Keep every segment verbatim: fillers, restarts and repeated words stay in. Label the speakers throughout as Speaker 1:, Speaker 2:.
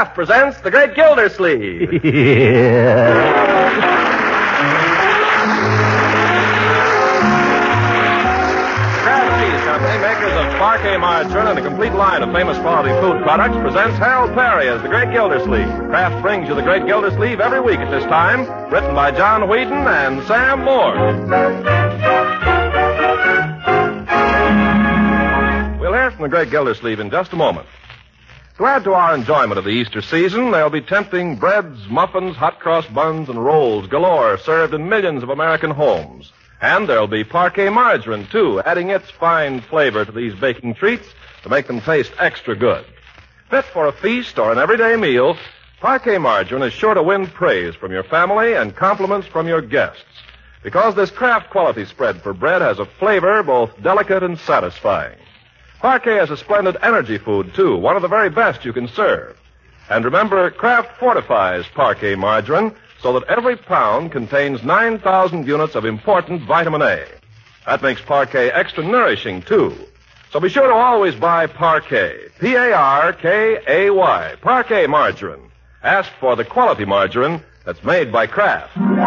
Speaker 1: Kraft presents The Great Gildersleeve.
Speaker 2: Yeah.
Speaker 1: Makers of Parquet margarine and a complete line of famous quality food products presents Harold Perry as The Great Gildersleeve. Kraft brings you The Great Gildersleeve every week at this time, written by John Whedon and Sam Moore. We'll hear from The Great Gildersleeve in just a moment. To add to our enjoyment of the Easter season, there'll be tempting breads, muffins, hot cross buns, and rolls galore served in millions of American homes. And there'll be Parquet margarine, too, adding its fine flavor to these baking treats to make them taste extra good. Fit for a feast or an everyday meal, Parquet margarine is sure to win praise from your family and compliments from your guests, because this Kraft quality spread for bread has a flavor both delicate and satisfying. Parquet is a splendid energy food, too, one of the very best you can serve. And remember, Kraft fortifies Parquet margarine so that every pound contains nine thousand units of important vitamin A. That makes Parquet extra nourishing, too. So be sure to always buy Parquet, P A R K A Y, Parquet margarine. Ask for the quality margarine that's made by Kraft.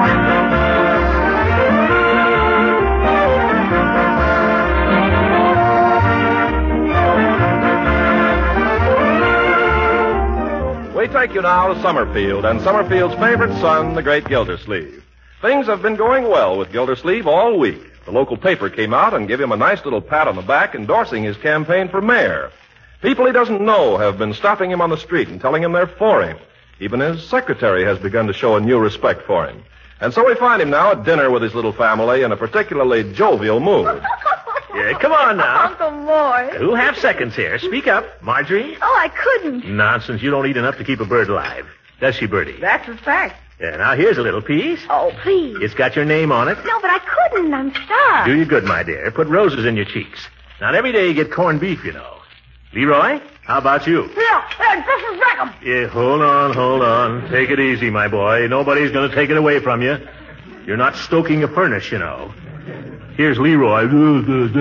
Speaker 1: We take you now to Summerfield and Summerfield's favorite son, the Great Gildersleeve. Things have been going well with Gildersleeve all week. The local paper came out and gave him a nice little pat on the back endorsing his campaign for mayor. People he doesn't know have been stopping him on the street and telling him they're for him. Even his secretary has begun to show a new respect for him. And so we find him now at dinner with his little family in a particularly jovial mood.
Speaker 2: Yeah, come on now.
Speaker 3: Uncle Mort.
Speaker 2: Who'll have seconds here? Speak up. Marjorie?
Speaker 3: Oh, I couldn't.
Speaker 2: Nonsense. You don't eat enough to keep a bird alive. Does she, Bertie?
Speaker 3: That's a fact.
Speaker 2: Yeah, now here's a little piece.
Speaker 3: Oh, please.
Speaker 2: It's got your name on it.
Speaker 3: No, but I couldn't. I'm starved.
Speaker 2: Do you good, my dear. Put roses in your cheeks. Not every day you get corned beef, you know. Leroy, how about you?
Speaker 3: Yeah, uh, this is Beckham.
Speaker 2: Yeah, hold on, hold on. Take it easy, my boy. Nobody's going to take it away from you. You're not stoking a furnace, you know. Here's Leroy.
Speaker 3: Leroy.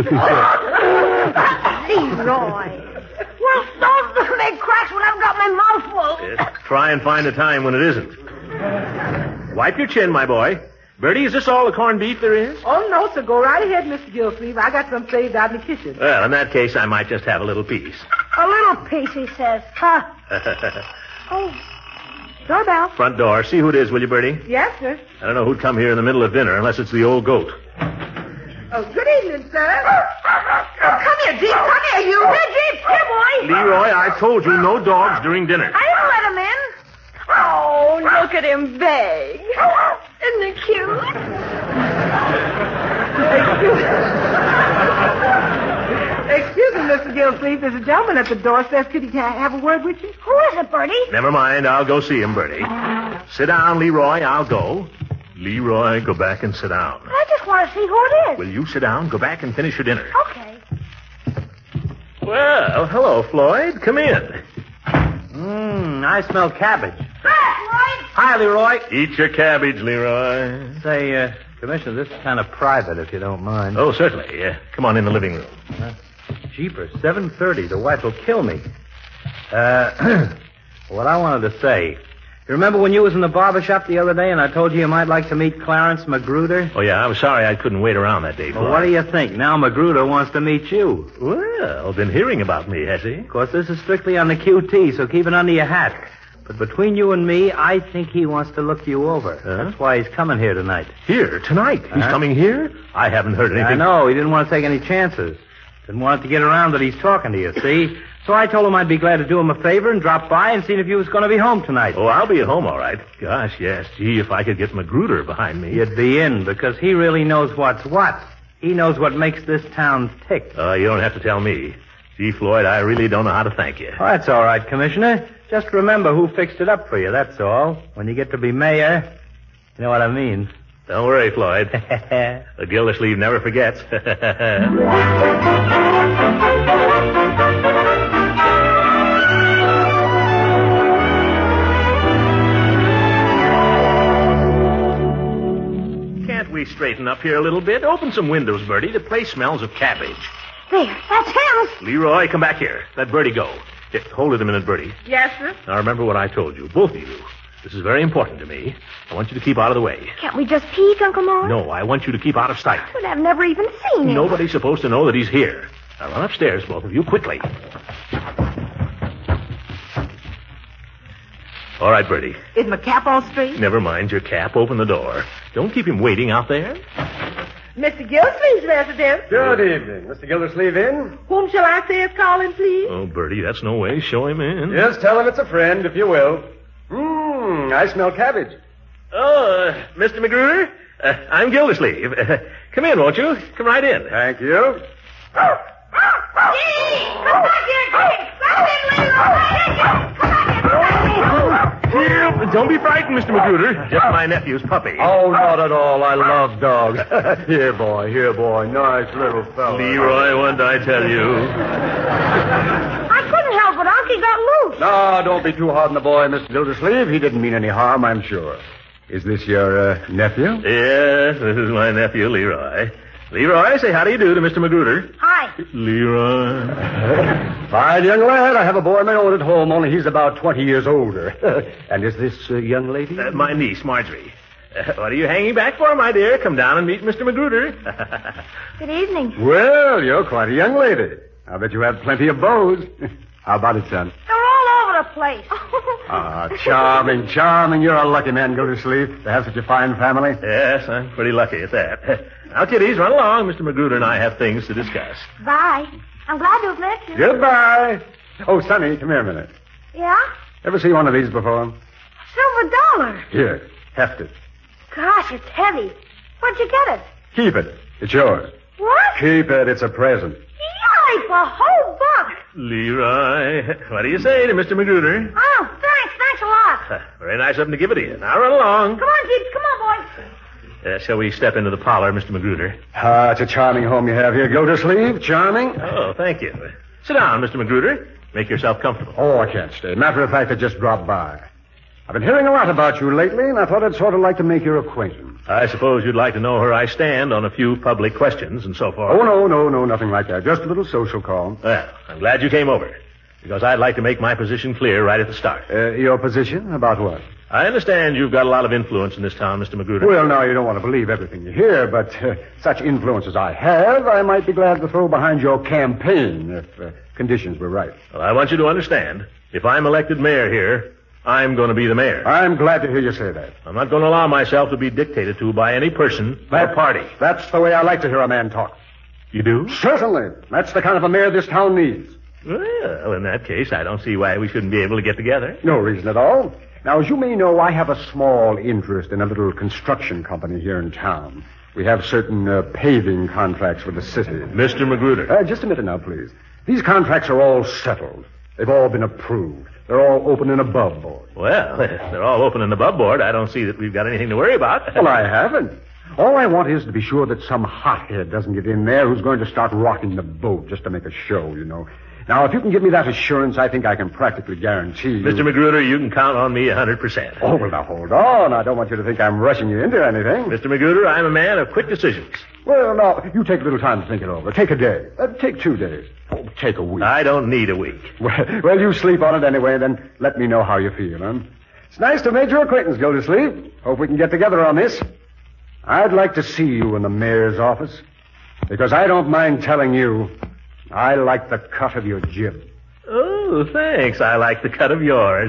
Speaker 3: Well, those big cracks when I've got my mouth full.
Speaker 2: Yeah, try and find a time when it isn't. Wipe your chin, my boy. Bertie, is this all the corned beef there is?
Speaker 4: Oh, no, sir. Go right ahead, Mister Gildersleeve. I got some saved out in the kitchen.
Speaker 2: Well, in that case, I might just have a little piece.
Speaker 3: A little piece, he says. Huh. Oh. Doorbell.
Speaker 2: Front door. See who it is, will you, Bertie?
Speaker 4: Yes, sir.
Speaker 2: I don't know who'd come here in the middle of dinner unless it's the old goat.
Speaker 4: Oh, good evening, sir. Oh, come here, Jeep. Come here, you. Here, Jeep. Here, boy.
Speaker 2: Leroy, I told you no dogs during dinner.
Speaker 3: I didn't let him in. Oh, look at him beg. Isn't it cute?
Speaker 4: Excuse me, Mister Gildersleeve. There's a gentleman at the door. Says, could he have a word with you?
Speaker 3: Who is it, Bertie?
Speaker 2: Never mind. I'll go see him, Bertie. Sit down, Leroy. I'll go. Leroy, go back and sit down.
Speaker 3: I just want to see who it is.
Speaker 2: Will you sit down? Go back and finish your dinner.
Speaker 3: Okay.
Speaker 2: Well, hello, Floyd. Come in.
Speaker 5: Mmm, I smell cabbage.
Speaker 3: Hi,
Speaker 5: Hi, Leroy.
Speaker 2: Eat your cabbage, Leroy.
Speaker 5: Say, uh, Commissioner, this is kind of private, if you don't mind.
Speaker 2: Oh, certainly. Uh, come on in the living room.
Speaker 5: Uh, jeepers, seven thirty. The wife will kill me. Uh, what I wanted to say... You remember when you was in the barber shop the other day and I told you you might like to meet Clarence Magruder?
Speaker 2: Oh, yeah, I'm sorry I couldn't wait around that day,
Speaker 5: Well, what do you think? Now Magruder wants to meet you.
Speaker 2: Well, been hearing about me, has he?
Speaker 5: Of course, this is strictly on the Q T, so keep it under your hat. But between you and me, I think he wants to look you over.
Speaker 2: Huh?
Speaker 5: That's why he's coming here tonight.
Speaker 2: Here, tonight? He's
Speaker 5: Uh-huh.
Speaker 2: coming here? I haven't heard anything.
Speaker 5: I know. He didn't want to take any chances. Didn't want it to get around that he's talking to you, see? So I told him I'd be glad to do him a favor and drop by and see if you was going to be home tonight.
Speaker 2: Oh, I'll be at home, all right. Gosh, yes. Gee, if I could get Magruder behind me.
Speaker 5: You'd be in, because he really knows what's what. He knows what makes this town tick.
Speaker 2: Oh, uh, you don't have to tell me. Gee, Floyd, I really don't know how to thank you.
Speaker 5: Oh, that's all right, Commissioner. Just remember who fixed it up for you, that's all. When you get to be mayor, you know what I mean.
Speaker 2: Don't worry, Floyd. The Gildersleeve never forgets. Can't we straighten up here a little bit? Open some windows, Bertie. The place smells of cabbage.
Speaker 3: There, that's him.
Speaker 2: Leroy, come back here. Let Bertie go. Here, hold it a minute, Bertie.
Speaker 3: Yes, sir.
Speaker 2: Now, remember what I told you, both of you. This is very important to me. I want you to keep out of the way.
Speaker 3: Can't we just peek, Uncle Mort?
Speaker 2: No, I want you to keep out of sight.
Speaker 3: But I've never even seen him.
Speaker 2: Nobody's supposed to know that he's here. Now, run upstairs, both of you, quickly. All right, Bertie.
Speaker 4: Is my cap all straight?
Speaker 2: Never mind your cap. Open the door. Don't keep him waiting out there.
Speaker 4: Mister Gildersleeve's residence.
Speaker 6: Good evening. Mister Gildersleeve in?
Speaker 4: Whom shall I say is calling, please?
Speaker 2: Oh, Bertie, that's no way. Show him in.
Speaker 6: Yes, tell him it's a friend, if you will. Mmm, I smell cabbage.
Speaker 2: Oh, uh, Mister Magruder? Uh, I'm Gildersleeve. Uh, come in, won't you? Come right in.
Speaker 6: Thank you.
Speaker 4: Come back here, Jake! Come in, Leroy! Come back here!
Speaker 2: Here, don't be frightened, Mister Magruder. Just my nephew's puppy.
Speaker 6: Oh, not at all. I love dogs. Here, boy. Here, boy. Nice little fellow.
Speaker 2: Leroy, what did I tell you?
Speaker 3: I couldn't help it. Unky got loose.
Speaker 6: No, don't be too hard on the boy, Mister Gildersleeve. He didn't mean any harm, I'm sure. Is this your uh, nephew?
Speaker 2: Yes, this is my nephew, Leroy. Leroy, say how do you do to Mister Magruder.
Speaker 3: Hi.
Speaker 2: Leroy.
Speaker 6: Fine young lad. I have a boy of my own at home, only he's about twenty years older. And is this uh, young lady?
Speaker 2: Uh, my niece, Marjorie. Uh, what are you hanging back for, my dear? Come down and meet Mister Magruder.
Speaker 3: Good evening.
Speaker 6: Well, you're quite a young lady. I bet you have plenty of beaux. How about it, son?
Speaker 3: They're all over the place.
Speaker 6: Ah, charming, charming. You're a lucky man, Gildersleeve, to have such a fine family.
Speaker 2: Yes, I'm pretty lucky at that. Now, kiddies, run along. Mister Magruder and I have things to discuss.
Speaker 3: Bye. I'm glad to have met you.
Speaker 6: Goodbye. Oh, Sonny, come here a minute.
Speaker 3: Yeah?
Speaker 6: Ever see one of these before?
Speaker 3: Silver dollar.
Speaker 6: Here, heft it.
Speaker 3: Gosh, it's heavy. Where'd you get it?
Speaker 6: Keep it. It's yours.
Speaker 3: What?
Speaker 6: Keep it. It's a present.
Speaker 3: Yipe, a whole buck.
Speaker 2: Leroy, what do you say to Mister Magruder?
Speaker 3: Oh, thanks. Thanks a lot.
Speaker 2: Very nice of him to give it to you. Now, run along.
Speaker 3: Come on, Jeeps. Come on, boys.
Speaker 2: Uh, shall we step into the parlor, Mister Magruder?
Speaker 6: Ah, it's a charming home you have here, Gildersleeve. Charming.
Speaker 2: Oh, thank you. Sit down, Mister Magruder. Make yourself comfortable.
Speaker 6: Oh, I can't stay. Matter of fact, I just dropped by. I've been hearing a lot about you lately, and I thought I'd sort of like to make your acquaintance.
Speaker 2: I suppose you'd like to know where I stand on a few public questions and so forth.
Speaker 6: Oh, no, no, no, nothing like that. Just a little social call.
Speaker 2: Well, I'm glad you came over, because I'd like to make my position clear right at the start.
Speaker 6: Uh, your position? About what?
Speaker 2: I understand you've got a lot of influence in this town, Mister Magruder.
Speaker 6: Well, now, you don't want to believe everything you hear, but uh, such influence as I have, I might be glad to throw behind your campaign if uh, conditions were right.
Speaker 2: Well, I want you to understand, if I'm elected mayor here, I'm going to be the mayor.
Speaker 6: I'm glad to hear you say that.
Speaker 2: I'm not going to allow myself to be dictated to by any person
Speaker 6: That,
Speaker 2: or party.
Speaker 6: That's the way I like to hear a man talk.
Speaker 2: You do?
Speaker 6: Certainly. That's the kind of a mayor this town needs.
Speaker 2: Well, in that case, I don't see why we shouldn't be able to get together.
Speaker 6: No reason at all. Now, as you may know, I have a small interest in a little construction company here in town. We have certain uh, paving contracts with the city.
Speaker 2: Mister Magruder.
Speaker 6: Uh, just a minute now, please. These contracts are all settled. They've all been approved. They're all open and above board.
Speaker 2: Well, if they're all open and above board, I don't see that we've got anything to worry about.
Speaker 6: Well, I haven't. All I want is to be sure that some hothead doesn't get in there who's going to start rocking the boat just to make a show, you know. Now, if you can give me that assurance, I think I can practically guarantee you...
Speaker 2: Mister Magruder, you can count on me one hundred percent.
Speaker 6: Oh, well, now, hold on. I don't want you to think I'm rushing you into anything.
Speaker 2: Mister Magruder, I'm a man of quick decisions.
Speaker 6: Well, now, you take a little time to think it over. Take a day. Uh, take two days. Oh, take a week.
Speaker 2: I don't need a week.
Speaker 6: Well, well, you sleep on it anyway, then let me know how you feel, huh? It's nice to make your acquaintance, Gildersleeve. Hope we can get together on this. I'd like to see you in the mayor's office, because I don't mind telling you, I like the cut of your jib.
Speaker 2: Oh, thanks. I like the cut of yours.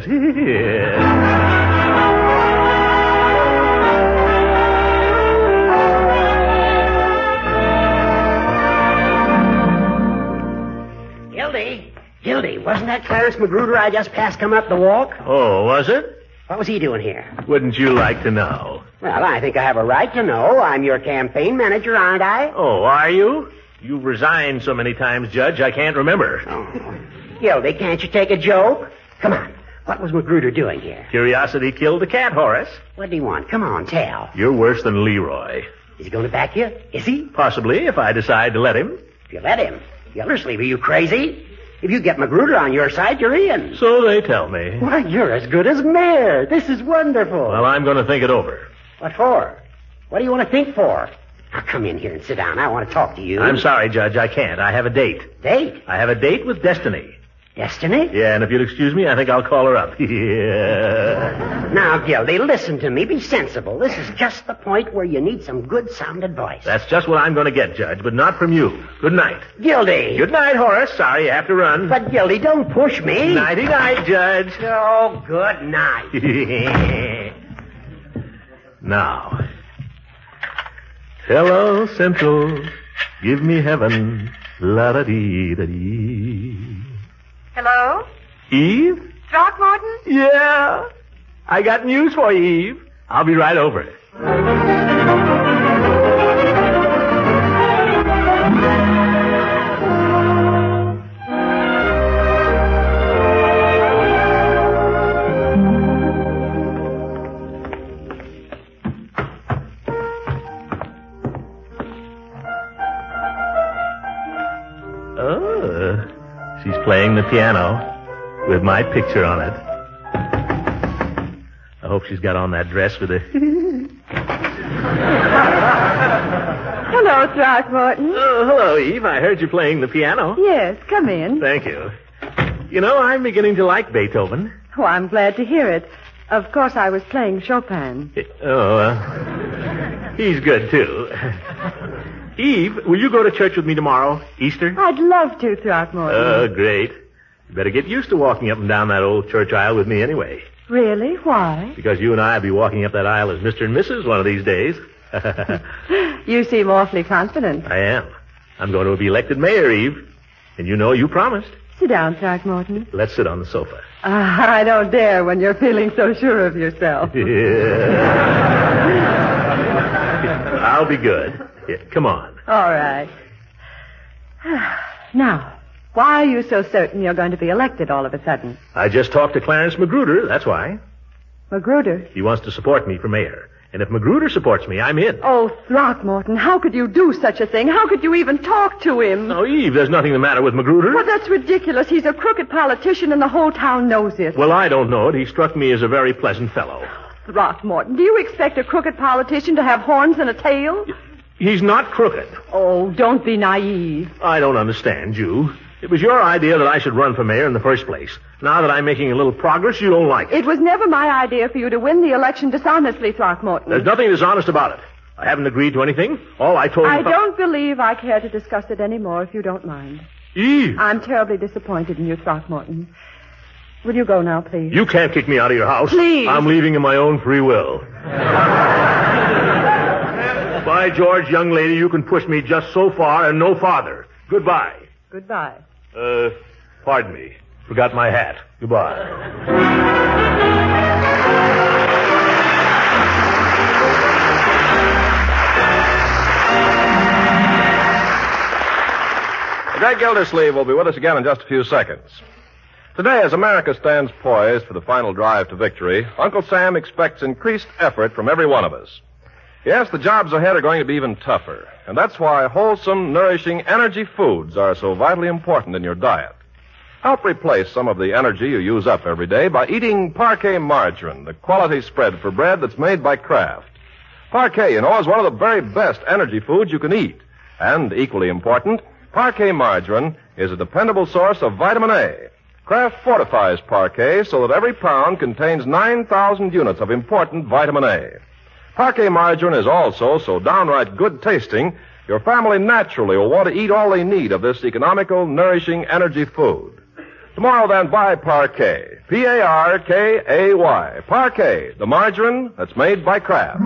Speaker 7: Gildy, Gildy, wasn't that Clarence Magruder I just passed come up the walk?
Speaker 2: Oh, was it?
Speaker 7: What was he doing here?
Speaker 2: Wouldn't you like to know?
Speaker 7: Well, I think I have a right to know. I'm your campaign manager, aren't I?
Speaker 2: Oh, are you? You've resigned so many times, Judge, I can't remember.
Speaker 7: Oh. Gildy, can't you take a joke? Come on. What was Magruder doing here?
Speaker 2: Curiosity killed the cat, Horace.
Speaker 7: What do you want? Come on, tell.
Speaker 2: You're worse than Leroy.
Speaker 7: Is he going to back you? Is he?
Speaker 2: Possibly, if I decide to let him.
Speaker 7: If you let him. Gildersleeve, are you crazy? If you get Magruder on your side, you're in.
Speaker 2: So they tell me.
Speaker 7: Why, you're as good as mayor. This is wonderful.
Speaker 2: Well, I'm going to think it over.
Speaker 7: What for? What do you want to think for? Now, come in here and sit down. I want to talk to you.
Speaker 2: I'm sorry, Judge, I can't. I have a date.
Speaker 7: Date?
Speaker 2: I have a date with Destiny.
Speaker 7: Destiny?
Speaker 2: Yeah, and if you'll excuse me, I think I'll call her up. Yeah.
Speaker 7: Now, Gildy, listen to me. Be sensible. This is just the point where you need some good, sound advice.
Speaker 2: That's just what I'm going to get, Judge, but not from you. Good night.
Speaker 7: Gildy.
Speaker 2: Good night, Horace. Sorry you have to run.
Speaker 7: But, Gildy, don't push me.
Speaker 2: Nighty-night, Judge.
Speaker 7: Oh, good night.
Speaker 2: Now. Hello, Central. Give me heaven. La-da-dee-da-dee.
Speaker 3: Hello?
Speaker 2: Eve?
Speaker 3: Throckmorton?
Speaker 2: Yeah. I got news for you, Eve. I'll be right over. Oh, she's playing the piano with my picture on it. I hope she's got on that dress with a...
Speaker 3: Hello, Throckmorton.
Speaker 2: Oh, hello, Eve. I heard you playing the piano.
Speaker 3: Yes, come in.
Speaker 2: Thank you. You know, I'm beginning to like Beethoven.
Speaker 3: Oh, I'm glad to hear it. Of course, I was playing Chopin.
Speaker 2: Oh, uh, he's good, too. Eve, will you go to church with me tomorrow, Easter?
Speaker 3: I'd love to, Throckmorton.
Speaker 2: Oh, great. You better get used to walking up and down that old church aisle with me anyway.
Speaker 3: Really? Why?
Speaker 2: Because you and I will be walking up that aisle as Mister and Missus one of these days.
Speaker 3: You seem awfully confident.
Speaker 2: I am. I'm going to be elected mayor, Eve. And you know you promised.
Speaker 3: Sit down, Throckmorton.
Speaker 2: Let's sit on the sofa.
Speaker 3: Uh, I don't dare when you're feeling so sure of yourself.
Speaker 2: Yeah. I'll be good. Yeah, come on.
Speaker 3: All right. Now, why are you so certain you're going to be elected all of a sudden?
Speaker 2: I just talked to Clarence Magruder, that's why.
Speaker 3: Magruder?
Speaker 2: He wants to support me for mayor. And if Magruder supports me, I'm in.
Speaker 3: Oh, Throckmorton, how could you do such a thing? How could you even talk to him?
Speaker 2: No, Eve, there's nothing the matter with Magruder.
Speaker 3: Well, that's ridiculous. He's a crooked politician and the whole town knows it.
Speaker 2: Well, I don't know it. He struck me as a very pleasant fellow.
Speaker 3: Throckmorton, do you expect a crooked politician to have horns and a tail?
Speaker 2: He's not crooked.
Speaker 3: Oh, don't be naive.
Speaker 2: I don't understand you. It was your idea that I should run for mayor in the first place. Now that I'm making a little progress, you don't like it.
Speaker 3: It was never my idea for you to win the election dishonestly, Throckmorton.
Speaker 2: There's nothing dishonest about it. I haven't agreed to anything. All I told
Speaker 3: I
Speaker 2: you...
Speaker 3: don't believe I care to discuss it anymore, if you don't mind.
Speaker 2: Eve!
Speaker 3: I'm terribly disappointed in you, Throckmorton. Will you go now, please?
Speaker 2: You can't kick me out of your house.
Speaker 3: Please.
Speaker 2: I'm leaving in my own free will. By George, young lady, you can push me just so far and no farther. Goodbye.
Speaker 3: Goodbye.
Speaker 2: Uh, pardon me. Forgot my hat. Goodbye.
Speaker 1: The great Gildersleeve will be with us again in just a few seconds. Today, as America stands poised for the final drive to victory, Uncle Sam expects increased effort from every one of us. Yes, the jobs ahead are going to be even tougher, and that's why wholesome, nourishing energy foods are so vitally important in your diet. Help replace some of the energy you use up every day by eating Parquet margarine, the quality spread for bread that's made by Kraft. Parquet, you know, is one of the very best energy foods you can eat. And equally important, Parquet margarine is a dependable source of vitamin A. Kraft fortifies Parquet so that every pound contains nine thousand units of important vitamin A. Parquet margarine is also so downright good tasting, your family naturally will want to eat all they need of this economical, nourishing energy food. Tomorrow, then, buy Parquet. P A R K A Y. Parquet, the margarine that's made by Kraft.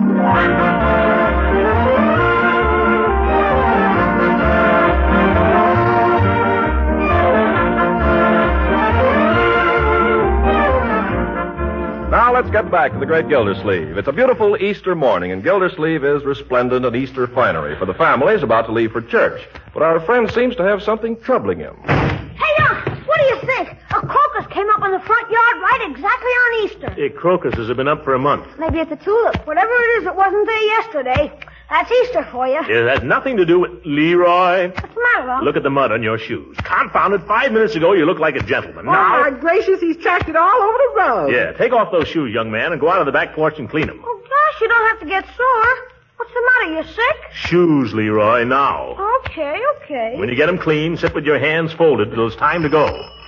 Speaker 1: Now let's get back to the great Gildersleeve. It's a beautiful Easter morning, and Gildersleeve is resplendent in Easter finery, for the family is about to leave for church. But our friend seems to have something troubling him.
Speaker 8: Hey, Unc, what do you think? A crocus came up in the front yard right exactly on Easter.
Speaker 2: Hey, crocuses have been up for a month.
Speaker 8: Maybe it's a tulip. Whatever it is, it wasn't there yesterday. That's Easter for you.
Speaker 2: It has nothing to do with... Leroy,
Speaker 8: What's the matter, Unc?
Speaker 2: look at the mud on your shoes. Confound it, five minutes ago you looked like a gentleman.
Speaker 4: Oh,
Speaker 2: Now...
Speaker 4: my gracious, he's tracked it all over the road.
Speaker 2: Yeah, take off those shoes, young man, and go out on the back porch and clean them.
Speaker 8: Oh, gosh, you don't have to get sore. What's the matter? You sick?
Speaker 2: Shoes, Leroy, now.
Speaker 8: Okay, okay.
Speaker 2: When you get them clean, sit with your hands folded till it's time to go.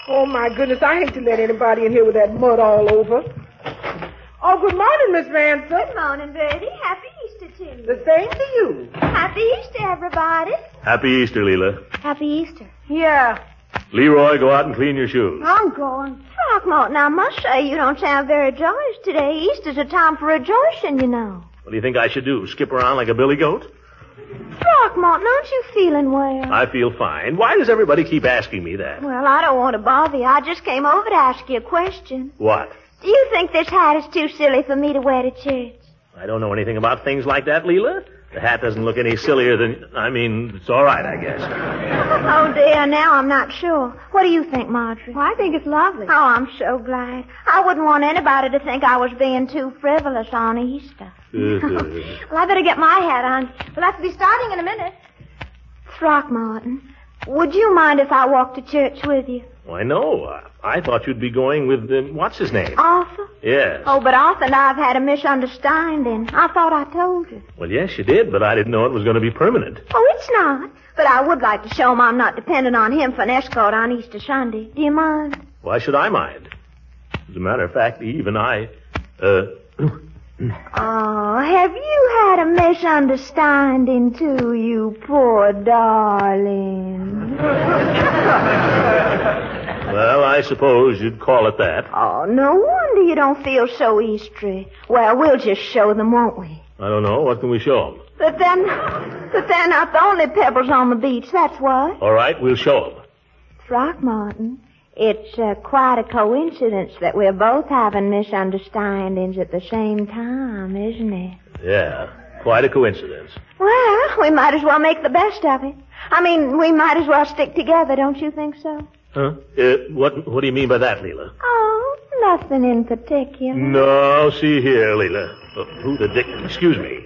Speaker 4: Oh, my goodness, I hate to let anybody in here with that mud all over. Oh, good morning, Miss Ransom.
Speaker 8: Good morning, Bertie. Happy Easter to you.
Speaker 4: The same to you.
Speaker 8: Happy Easter, everybody.
Speaker 2: Happy Easter, Leela.
Speaker 8: Happy Easter.
Speaker 3: Yeah.
Speaker 2: Leroy, go out and clean your shoes.
Speaker 8: I'm going. Throckmorton, I must say you don't sound very joyous today. Easter's a time for rejoicing, you know.
Speaker 2: What do you think I should do? Skip around like a billy goat?
Speaker 8: Throckmorton, aren't you feeling well?
Speaker 2: I feel fine. Why does everybody keep asking me that?
Speaker 8: Well, I don't want to bother you. I just came over to ask you a question.
Speaker 2: What?
Speaker 8: Do you think this hat is too silly for me to wear to church?
Speaker 2: I don't know anything about things like that, Leela. The hat doesn't look any sillier than... I mean, it's all right, I guess.
Speaker 8: Oh, dear, now I'm not sure. What do you think, Marjorie?
Speaker 3: Well, I think it's lovely.
Speaker 8: Oh, I'm so glad. I wouldn't want anybody to think I was being too frivolous on Easter.
Speaker 3: Well, I better get my hat on. We'll have to be starting in a minute.
Speaker 8: Throckmorton, would you mind if I walked to church with you?
Speaker 2: Why, no. I, I thought you'd be going with... Uh, what's his name?
Speaker 8: Arthur?
Speaker 2: Yes.
Speaker 8: Oh, but Arthur and I have had a misunderstanding. I thought I told you.
Speaker 2: Well, yes, you did, but I didn't know it was going to be permanent.
Speaker 8: Oh, it's not. But I would like to show him I'm not dependent on him for an escort on Easter Sunday. Do you mind?
Speaker 2: Why should I mind? As a matter of fact, Eve and I... Uh...
Speaker 8: Oh, have you had a misunderstanding, too, you poor darling?
Speaker 2: Well, I suppose you'd call it that.
Speaker 8: Oh, no wonder you don't feel so Eastery. Well, we'll just show them, won't we?
Speaker 2: I don't know. What can we show them?
Speaker 8: But then, but they're not the only pebbles on the beach, that's what.
Speaker 2: All right, we'll show them.
Speaker 8: Throckmorton, it's uh, quite a coincidence that we're both having misunderstandings at the same time, isn't it?
Speaker 2: Yeah, quite a coincidence.
Speaker 8: Well, we might as well make the best of it. I mean, we might as well stick together, don't you think so?
Speaker 2: Huh? Uh, what What do you mean by that, Leela?
Speaker 8: Oh, nothing in particular.
Speaker 2: No, see here, Leela. Uh, who the dick... Excuse me.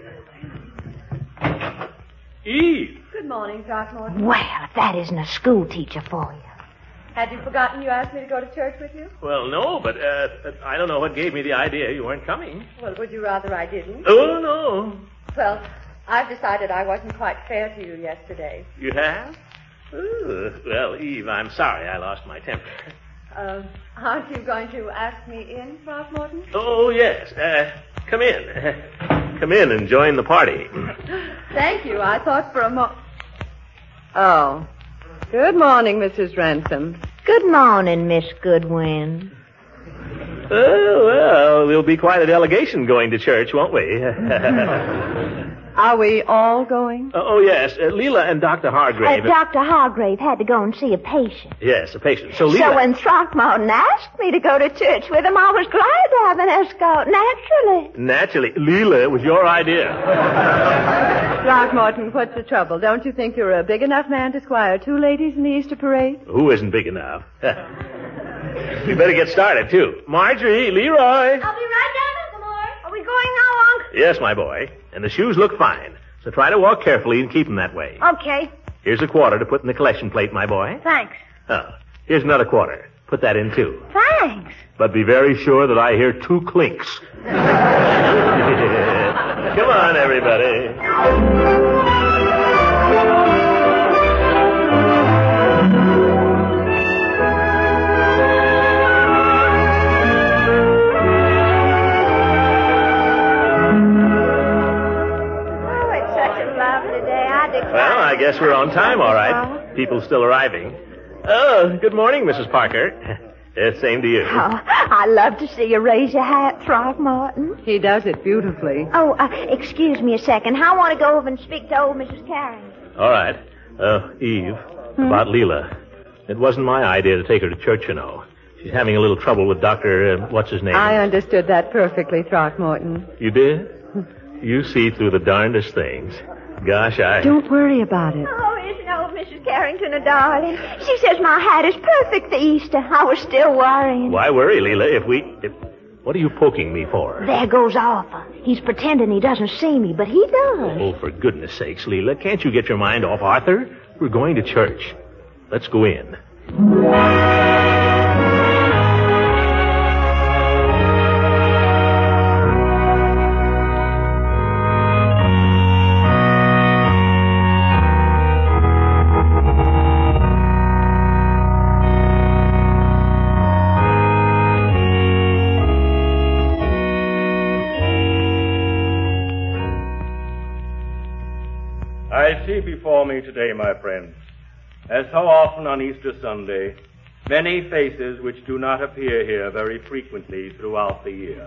Speaker 2: Eve.
Speaker 3: Good morning, Throckmorton.
Speaker 8: Well, if that isn't a school teacher for you.
Speaker 3: Had you forgotten you asked me to go to church with you?
Speaker 2: Well, no, but uh, I don't know what gave me the idea you weren't coming.
Speaker 3: Well, would you rather I didn't?
Speaker 2: Oh, no.
Speaker 3: Well, I've decided I wasn't quite fair to you yesterday.
Speaker 2: You have? Ooh, well, Eve, I'm sorry I lost my temper.
Speaker 3: Uh, aren't you going to ask me in, Throckmorton?
Speaker 2: Oh, yes. Uh, come in. Come in and join the party.
Speaker 3: Thank you. I thought for a moment... Oh. Good morning, Missus Ransom.
Speaker 8: Good morning, Miss Goodwin.
Speaker 2: Oh, well, there'll be quite a delegation going to church, won't we?
Speaker 3: Are we all going?
Speaker 2: Uh, oh, yes. Uh, Leela and Doctor
Speaker 8: Uh,
Speaker 2: Hargrave.
Speaker 8: Doctor Hargrave had to go and see a patient.
Speaker 2: Yes, a patient. So Leela...
Speaker 8: So when Throckmorton asked me to go to church with him, I was glad to have an escort, naturally.
Speaker 2: Naturally. Leela, it was your idea.
Speaker 3: Throckmorton, what's the trouble? Don't you think you're a big enough man to squire two ladies in the Easter parade?
Speaker 2: Who isn't big enough? We better get started, too. Marjorie, Leroy.
Speaker 8: I'll be right down, Mister Moore. Are we going now, Unc?
Speaker 2: Yes, my boy. And the shoes look fine. So try to walk carefully and keep them that way.
Speaker 8: Okay.
Speaker 2: Here's a quarter to put in the collection plate, my boy.
Speaker 8: Thanks.
Speaker 2: Oh, here's another quarter. Put that in, too.
Speaker 8: Thanks.
Speaker 2: But be very sure that I hear two clinks. Come on, everybody. Well, I guess we're on time, all right. People still arriving. Oh, good morning, Missus Parker. Uh, same to you.
Speaker 8: Oh, I love to see you raise your hat, Throckmorton.
Speaker 3: He does it beautifully.
Speaker 8: Oh, uh, excuse me a second. I want to go over and speak to old Missus Carrington.
Speaker 2: All right. Uh, Eve,
Speaker 8: Hmm?
Speaker 2: about Leela. It wasn't my idea to take her to church, you know. She's having a little trouble with Doctor Uh, what's his name?
Speaker 3: I understood that perfectly, Throckmorton.
Speaker 2: You did? You see through the darndest things. Gosh, I...
Speaker 3: Don't worry about it.
Speaker 8: Oh, isn't old Missus Carrington a darling? She says my hat is perfect for Easter. I was still worrying.
Speaker 2: Why worry, Leela, if we... If... What are you poking me for?
Speaker 8: There goes Arthur. He's pretending he doesn't see me, but he does.
Speaker 2: Oh, for goodness sakes, Leela, can't you get your mind off Arthur? We're going to church. Let's go in.
Speaker 9: I see before me today, my friends, as so often on Easter Sunday, many faces which do not appear here very frequently throughout the year.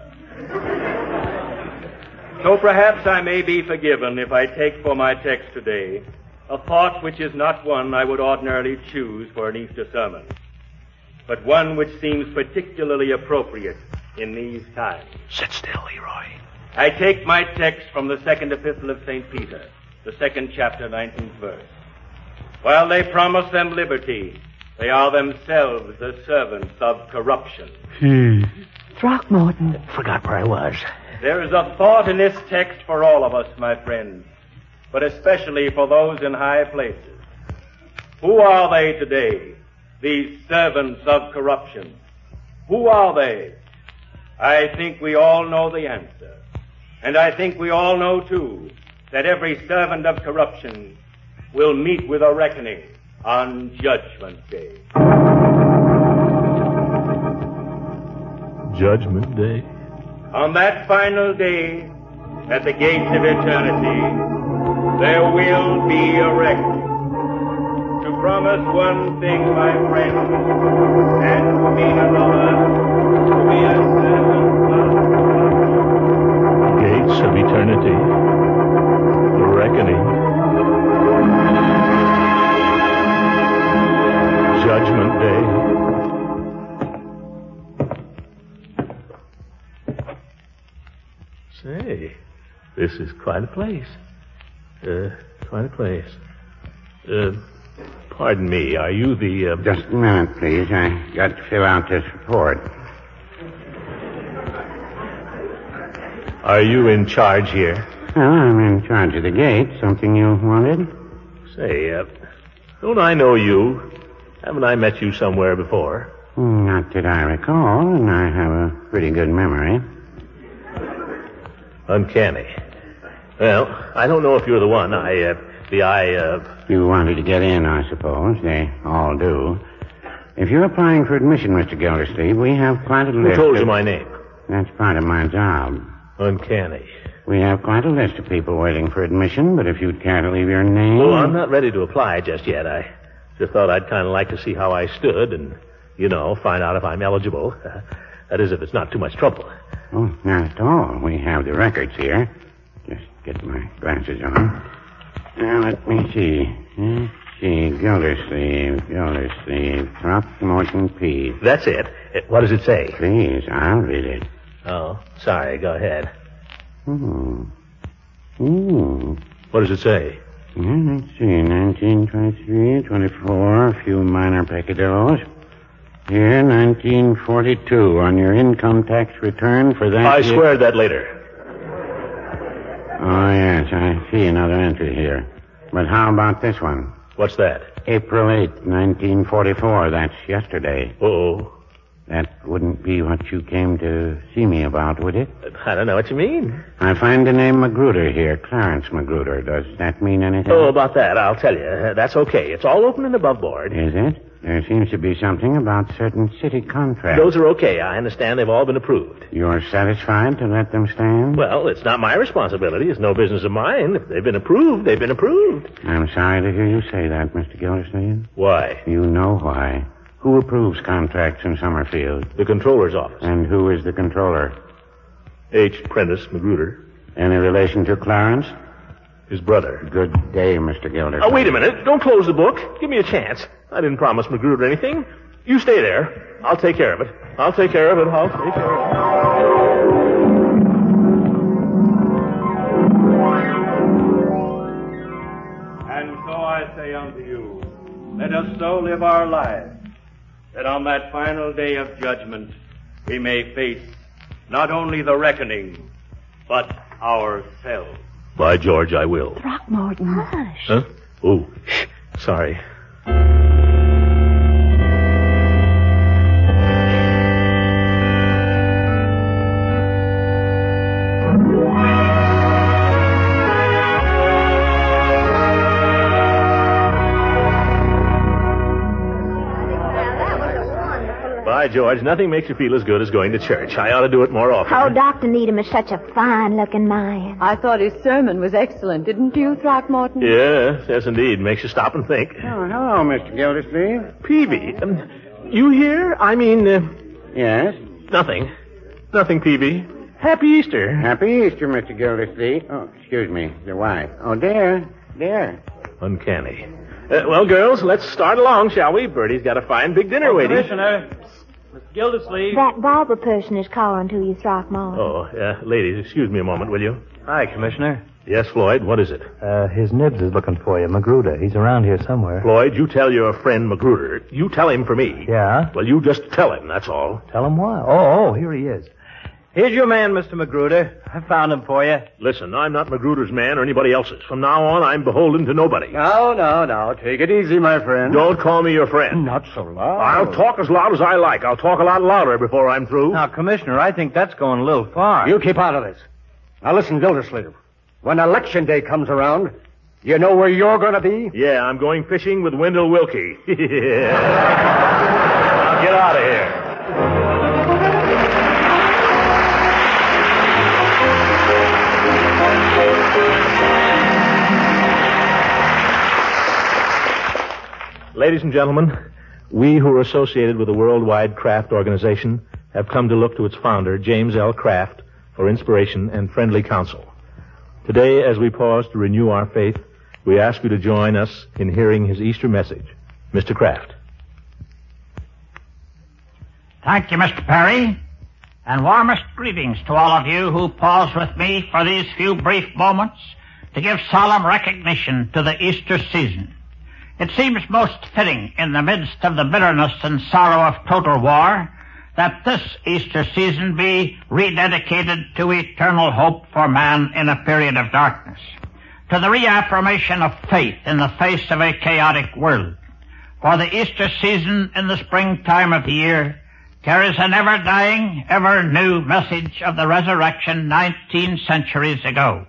Speaker 9: So perhaps I may be forgiven if I take for my text today a thought which is not one I would ordinarily choose for an Easter sermon, but one which seems particularly appropriate in these times.
Speaker 2: Sit still, Leroy.
Speaker 9: I take my text from the second epistle of Saint Peter, the second chapter, nineteenth verse. While they promise them liberty, they are themselves the servants of corruption.
Speaker 2: Hmm.
Speaker 3: Throckmorton.
Speaker 2: Forgot where I was.
Speaker 9: There is a thought in this text for all of us, my friends, but especially for those in high places. Who are they today, these servants of corruption? Who are they? I think we all know the answer. And I think we all know, too, that every servant of corruption will meet with a reckoning on Judgment Day.
Speaker 2: Judgment Day?
Speaker 9: On that final day, at the gates of eternity, there will be a reckoning. To promise one thing, my friend, and to mean another, to be a servant of
Speaker 2: Gates of eternity. The reckoning. Judgment Day. Say, this is quite a place. Uh, quite a place. Uh, pardon me, are you the, uh...
Speaker 10: Just a minute, please. I got to fill out this report.
Speaker 2: Are you in charge here?
Speaker 10: Well, I'm in charge of the gate. Something you wanted?
Speaker 2: Say, uh, don't I know you? Haven't I met you somewhere before?
Speaker 10: Not that I recall, and I have a pretty good memory.
Speaker 2: Uncanny. Well, I don't know if you're the one. I, uh, the I, uh...
Speaker 10: You wanted to get in, I suppose. They all do. If you're applying for admission, Mister Gildersleeve, we have quite a list.
Speaker 2: Who told
Speaker 10: of...
Speaker 2: you my name?
Speaker 10: That's part of my job.
Speaker 2: Uncanny.
Speaker 10: We have quite a list of people waiting for admission, but if you'd care to leave your name...
Speaker 2: Well, I'm not ready to apply just yet. I just thought I'd kind of like to see how I stood and, you know, find out if I'm eligible. Uh, that is, if it's not too much trouble.
Speaker 10: Oh, not at all. We have the records here. Just get my glasses on. Now, let me see. Let's see. Gildersleeve, Gildersleeve, Throckmorton P.
Speaker 2: That's it. What does it say?
Speaker 10: Please, I'll read it.
Speaker 2: Oh, sorry. Go ahead.
Speaker 10: Hmm. Hmm.
Speaker 2: What does it say?
Speaker 10: Yeah, let's see. nineteen twenty-three, twenty-four, a few minor peccadillos. Here, nineteen forty-two, on your income tax return for that...
Speaker 2: I
Speaker 10: year...
Speaker 2: swear that later.
Speaker 10: Oh, yes, I see another entry here. But how about this one?
Speaker 2: What's that?
Speaker 10: April eighth, nineteen forty-four. That's yesterday.
Speaker 2: Uh-oh.
Speaker 10: That wouldn't be what you came to see me about, would it?
Speaker 2: I don't know what you mean.
Speaker 10: I find the name Magruder here, Clarence Magruder. Does that mean anything?
Speaker 2: Oh, about that, I'll tell you. That's okay. It's all open and above board.
Speaker 10: Is it? There seems to be something about certain city contracts.
Speaker 2: Those are okay. I understand they've all been approved.
Speaker 10: You're satisfied to let them stand?
Speaker 2: Well, it's not my responsibility. It's no business of mine. If they've been approved, they've been approved.
Speaker 10: I'm sorry to hear you say that, Mister Gildersleeve.
Speaker 2: Why?
Speaker 10: You know why. Who approves contracts in Summerfield?
Speaker 2: The controller's office.
Speaker 10: And who is the controller?
Speaker 2: H. Prentice Magruder.
Speaker 10: Any relation to Clarence?
Speaker 2: His brother.
Speaker 10: Good day, Mister Gildersleeve.
Speaker 2: Oh, wait a minute. Don't close the book. Give me a chance. I didn't promise Magruder anything. You stay there. I'll take care of it. I'll take care of it. I'll take care of
Speaker 9: it. And so I say unto you, let us so live our lives that on that final day of judgment we may face not only the reckoning, but ourselves.
Speaker 2: By George, I will.
Speaker 3: Throckmorton. Hush.
Speaker 2: Huh? Oh, shh. Sorry. By George, nothing makes you feel as good as going to church. I ought to do it more often.
Speaker 8: Oh, Doctor Needham is such a fine-looking man.
Speaker 3: I thought his sermon was excellent, didn't you, Throckmorton?
Speaker 2: Yes, yes, indeed. Makes you stop and think.
Speaker 10: Oh, hello, Mister Gildersleeve.
Speaker 2: Peavy, um, you here? I mean, uh,
Speaker 10: Yes?
Speaker 2: nothing. Nothing, Peavy. Happy Easter.
Speaker 10: Happy Easter, Mister Gildersleeve. Oh, excuse me, the wife. Oh, dear, dear.
Speaker 2: Uncanny. Uh, well, girls, let's start along, shall we? Bertie's got a fine big dinner waiting.
Speaker 9: Commissioner, Mister Gildersleeve.
Speaker 8: That barber person is calling to you, Throckmorton.
Speaker 2: Oh, uh, ladies, excuse me a moment, will you?
Speaker 5: Hi, Commissioner.
Speaker 2: Yes, Floyd, what is it?
Speaker 5: Uh, his Nibs is looking for you, Magruder. He's around here somewhere.
Speaker 2: Floyd, you tell your friend Magruder. You tell him for me.
Speaker 5: Yeah?
Speaker 2: Well, you just tell him, that's all.
Speaker 5: Tell him why. Oh, oh, here he is. Here's your man, Mister Magruder. I found him for you.
Speaker 2: Listen, I'm not Magruder's man or anybody else's. From now on, I'm beholden to nobody.
Speaker 6: No, no, no. Take it easy, my friend.
Speaker 2: Don't call me your friend.
Speaker 6: Not so loud.
Speaker 2: I'll talk as loud as I like. I'll talk a lot louder before I'm through.
Speaker 5: Now, Commissioner, I think that's going a little far.
Speaker 6: You keep out of this. Now listen, Gildersleeve. When election day comes around, you know where you're going to be?
Speaker 2: Yeah, I'm going fishing with Wendell Wilkie. Now get out of here. Ladies and gentlemen, we who are associated with the Worldwide Craft Organization have come to look to its founder, James L. Kraft, for inspiration and friendly counsel. Today, as we pause to renew our faith, we ask you to join us in hearing his Easter message. Mister Kraft.
Speaker 11: Thank you, Mister Perry, and warmest greetings to all of you who pause with me for these few brief moments to give solemn recognition to the Easter season. It seems most fitting in the midst of the bitterness and sorrow of total war that this Easter season be rededicated to eternal hope for man in a period of darkness, to the reaffirmation of faith in the face of a chaotic world. For the Easter season in the springtime of the year carries an ever-dying, ever-new message of the resurrection nineteen centuries ago.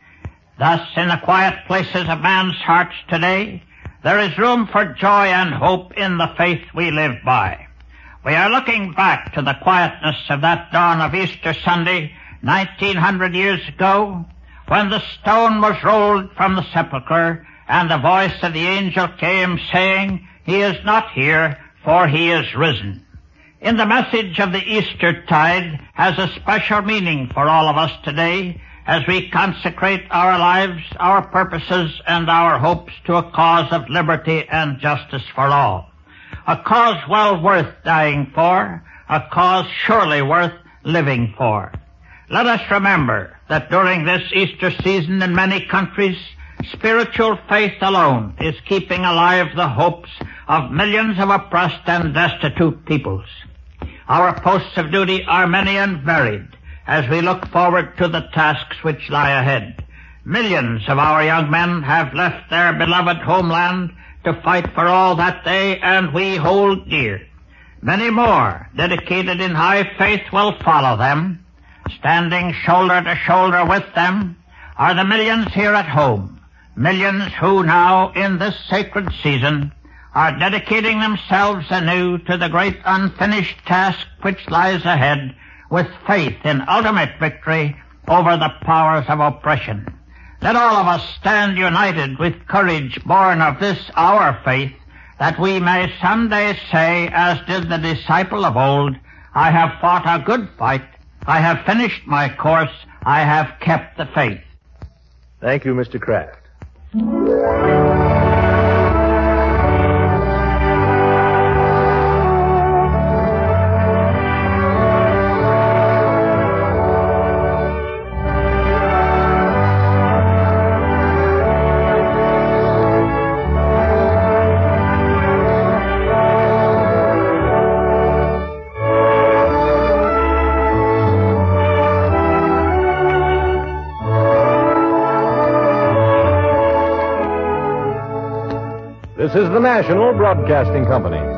Speaker 11: Thus, in the quiet places of man's hearts today, there is room for joy and hope in the faith we live by. We are looking back to the quietness of that dawn of Easter Sunday, nineteen hundred years ago, when the stone was rolled from the sepulchre and the voice of the angel came saying, "He is not here, for he is risen." In the message of the Easter tide has a special meaning for all of us today as we consecrate our lives, our purposes, and our hopes to a cause of liberty and justice for all. A cause well worth dying for, a cause surely worth living for. Let us remember that during this Easter season in many countries, spiritual faith alone is keeping alive the hopes of millions of oppressed and destitute peoples. Our posts of duty are many and varied as we look forward to the tasks which lie ahead. Millions of our young men have left their beloved homeland to fight for all that they and we hold dear. Many more, dedicated in high faith, will follow them. Standing shoulder to shoulder with them are the millions here at home, millions who now, in this sacred season, are dedicating themselves anew to the great unfinished task which lies ahead, with faith in ultimate victory over the powers of oppression. Let all of us stand united with courage born of this our faith, that we may someday say, as did the disciple of old, "I have fought a good fight, I have finished my course, I have kept the faith."
Speaker 2: Thank you, Mister Kraft.
Speaker 1: This is the National Broadcasting Company.